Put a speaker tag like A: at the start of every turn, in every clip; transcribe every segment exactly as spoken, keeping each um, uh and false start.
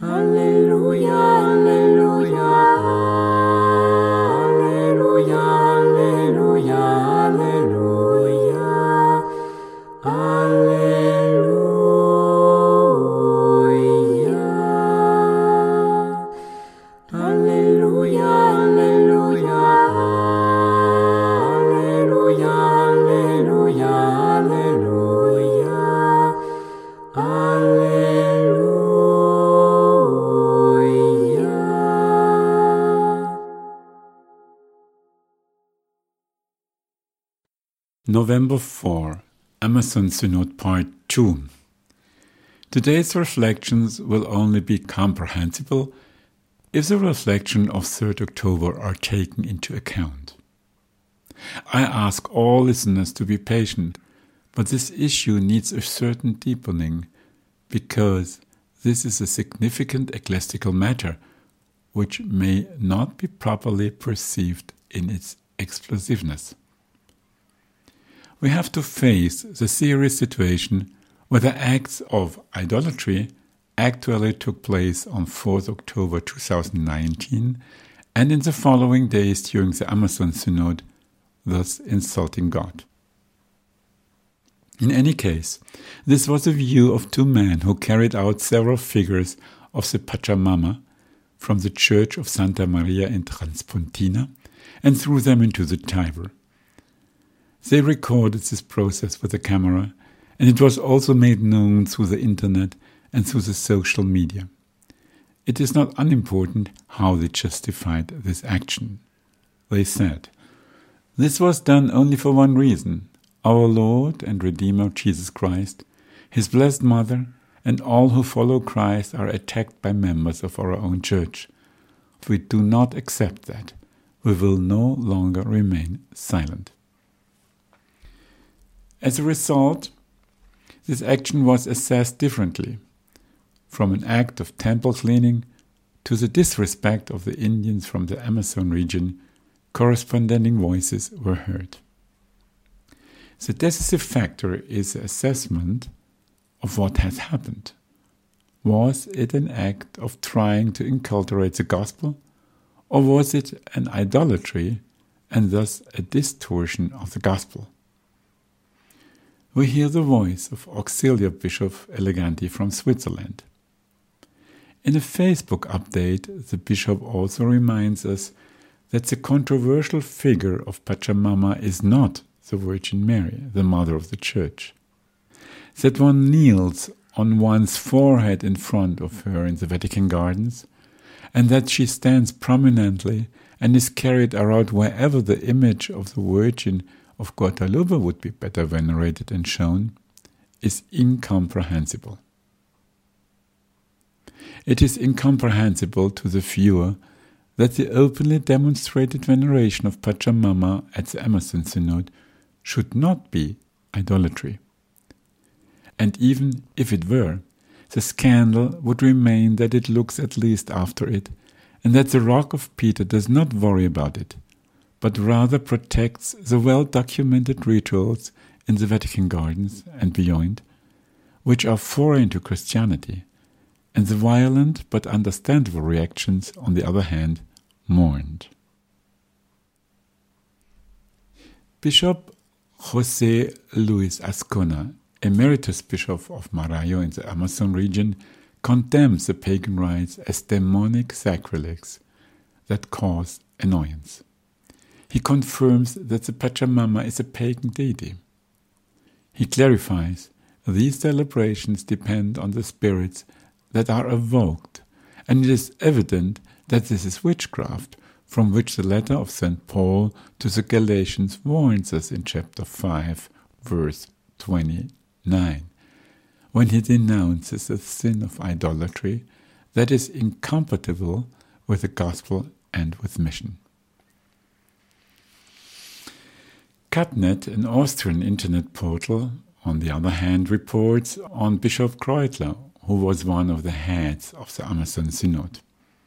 A: Alleluia, Alleluia, Alleluia, Alleluia, Alleluia, Alleluia, Alleluia, Alleluia, Alleluia, Alleluia, Alleluia, Alleluia.
B: November fourth, Amazon Synod Part two. Today's reflections will only be comprehensible if the reflection of third October are taken into account. I ask all listeners to be patient, but this issue needs a certain deepening because this is a significant ecclesiastical matter which may not be properly perceived in its explosiveness. We have to face the serious situation where the acts of idolatry actually took place on fourth October two thousand nineteen and in the following days during the Amazon Synod, thus insulting God. In any case, this was a view of two men who carried out several figures of the Pachamama from the Church of Santa Maria in Transpontina and threw them into the Tiber. They recorded this process with a camera, and it was also made known through the internet and through the social media. It is not unimportant how they justified this action. They said, "This was done only for one reason. Our Lord and Redeemer Jesus Christ, His Blessed Mother, and all who follow Christ are attacked by members of our own church. If we do not accept that, we will no longer remain silent." As a result, this action was assessed differently, from an act of temple cleaning to the disrespect of the Indians from the Amazon region. Corresponding voices were heard. The decisive factor is the assessment of what has happened. Was it an act of trying to inculturate the gospel, or was it an idolatry and thus a distortion of the gospel? We hear the voice of Auxiliary Bishop Eleganti from Switzerland. In a Facebook update, the bishop also reminds us that the controversial figure of Pachamama is not the Virgin Mary, the Mother of the Church. That one kneels on one's forehead in front of her in the Vatican Gardens, and that she stands prominently and is carried around wherever the image of the Virgin of Guadalupe would be better venerated and shown, is incomprehensible. It is incomprehensible to the viewer that the openly demonstrated veneration of Pachamama at the Amazon Synod should not be idolatry. And even if it were, the scandal would remain that it looks at least after it, and that the Rock of Peter does not worry about it, but rather protects the well-documented rituals in the Vatican Gardens and beyond, which are foreign to Christianity, and the violent but understandable reactions, on the other hand, mourned. Bishop José Luis Azcona, Emeritus Bishop of Marayo in the Amazon region, condemns the pagan rites as demonic sacrileges that cause annoyance. He confirms that the Pachamama is a pagan deity. He clarifies these celebrations depend on the spirits that are evoked, and it is evident that this is witchcraft, from which the letter of Saint Paul to the Galatians warns us in chapter five, verse twenty-nine, when he denounces the sin of idolatry that is incompatible with the gospel and with mission. Catnet, an Austrian internet portal, on the other hand, reports on Bishop Kreutler, who was one of the heads of the Amazon Synod.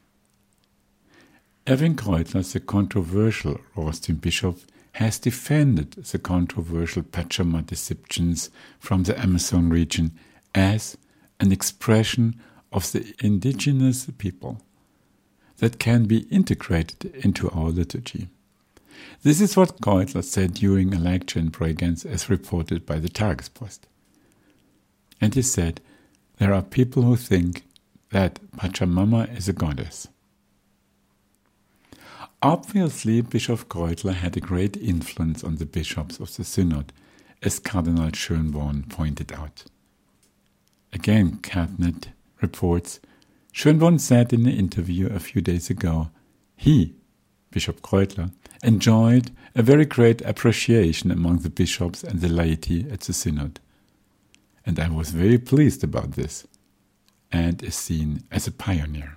B: Erwin Kreutler, the controversial Austrian bishop, has defended the controversial Pachamama deceptions from the Amazon region as an expression of the indigenous people that can be integrated into our liturgy. This is what Kreutler said during a lecture in Bregenz, as reported by the Tagespost. And he said, there are people who think that Pachamama is a goddess. Obviously, Bishop Kreutler had a great influence on the bishops of the Synod, as Cardinal Schönborn pointed out. Again, Catnet reports, Schönborn said in an interview a few days ago, he, Bishop Kreutler, enjoyed a very great appreciation among the bishops and the laity at the Synod. And I was very pleased about this, and is seen as a pioneer.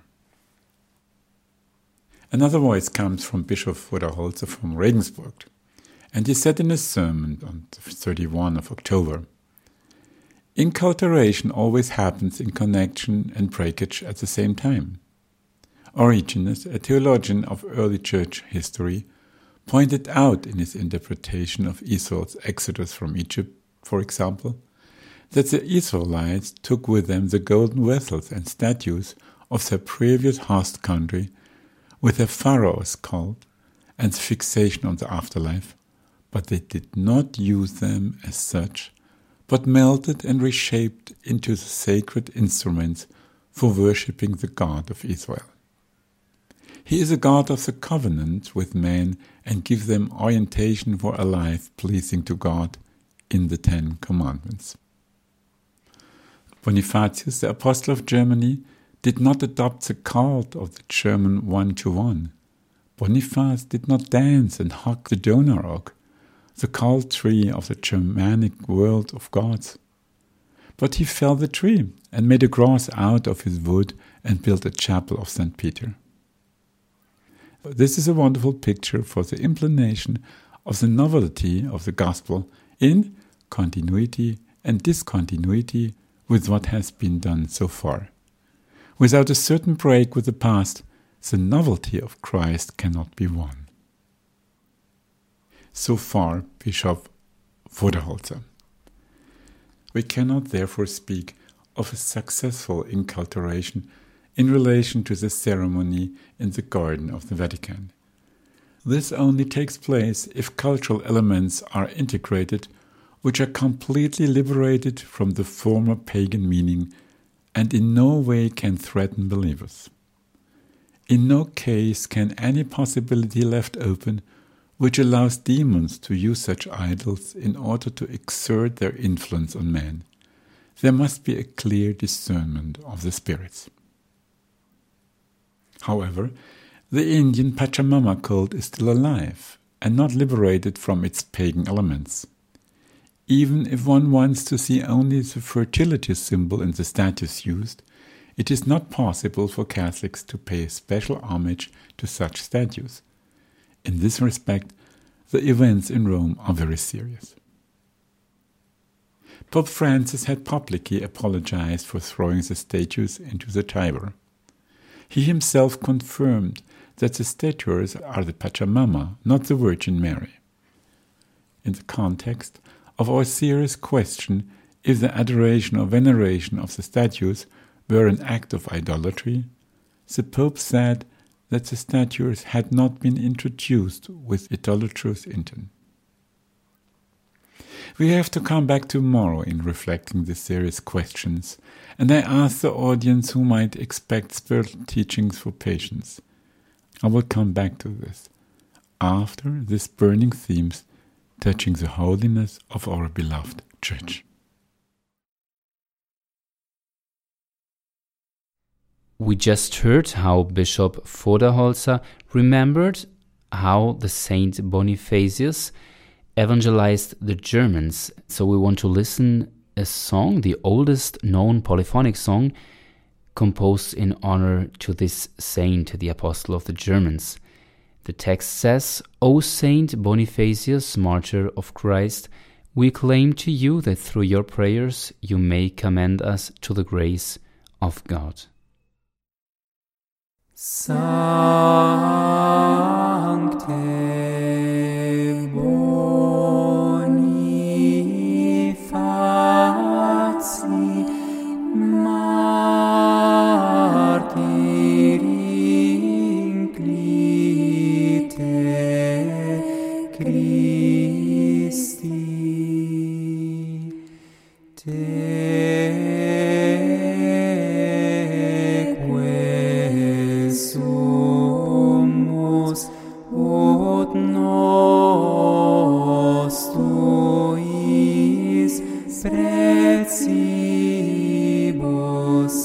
B: Another voice comes from Bishop Voderholzer from Regensburg, and he said in a sermon on the thirty-first of October, inculturation always happens in connection and breakage at the same time. Origenes, a theologian of early church history, pointed out in his interpretation of Israel's exodus from Egypt, for example, that the Israelites took with them the golden vessels and statues of their previous host country with their pharaoh's cult and the fixation on the afterlife, but they did not use them as such, but melted and reshaped into the sacred instruments for worshipping the God of Israel. He is a God of the covenant with men and gives them orientation for a life pleasing to God in the Ten Commandments. Bonifatius, the Apostle of Germany, did not adopt the cult of the German one-to-one. Boniface did not dance and hug the Donaurock, the cult tree of the Germanic world of gods. But he felled the tree and made a cross out of his wood and built a chapel of Saint Peter. This is a wonderful picture for the implantation of the novelty of the gospel in continuity and discontinuity with what has been done so far. Without a certain break with the past, the novelty of Christ cannot be won. So far, Bishop Voderholzer. We cannot therefore speak of a successful inculturation in relation to the ceremony in the garden of the Vatican. This only takes place if cultural elements are integrated which are completely liberated from the former pagan meaning and in no way can threaten believers. In no case can any possibility left open which allows demons to use such idols in order to exert their influence on man. There must be a clear discernment of the spirits. However, the Indian Pachamama cult is still alive and not liberated from its pagan elements. Even if one wants to see only the fertility symbol in the statues used, it is not possible for Catholics to pay special homage to such statues. In this respect, the events in Rome are very serious. Pope Francis had publicly apologized for throwing the statues into the Tiber. He himself confirmed that the statues are the Pachamama, not the Virgin Mary. In the context of our serious question if the adoration or veneration of the statues were an act of idolatry, the Pope said that the statues had not been introduced with idolatrous intent. We have to come back tomorrow in reflecting these serious questions, and I ask the audience who might expect spiritual teachings for patience. I will come back to this after these burning themes touching the holiness of our beloved Church.
C: We just heard how Bishop Voderholzer remembered how the Saint Bonifacius evangelized the Germans. So we want to listen a song, the oldest known polyphonic song, composed in honor to this saint, the Apostle of the Germans. The text says, O Saint Bonifacius, martyr of Christ, we claim to you that through your prayers you may commend us to the grace of God.
A: Sancte Bonifaci Maria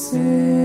A: say.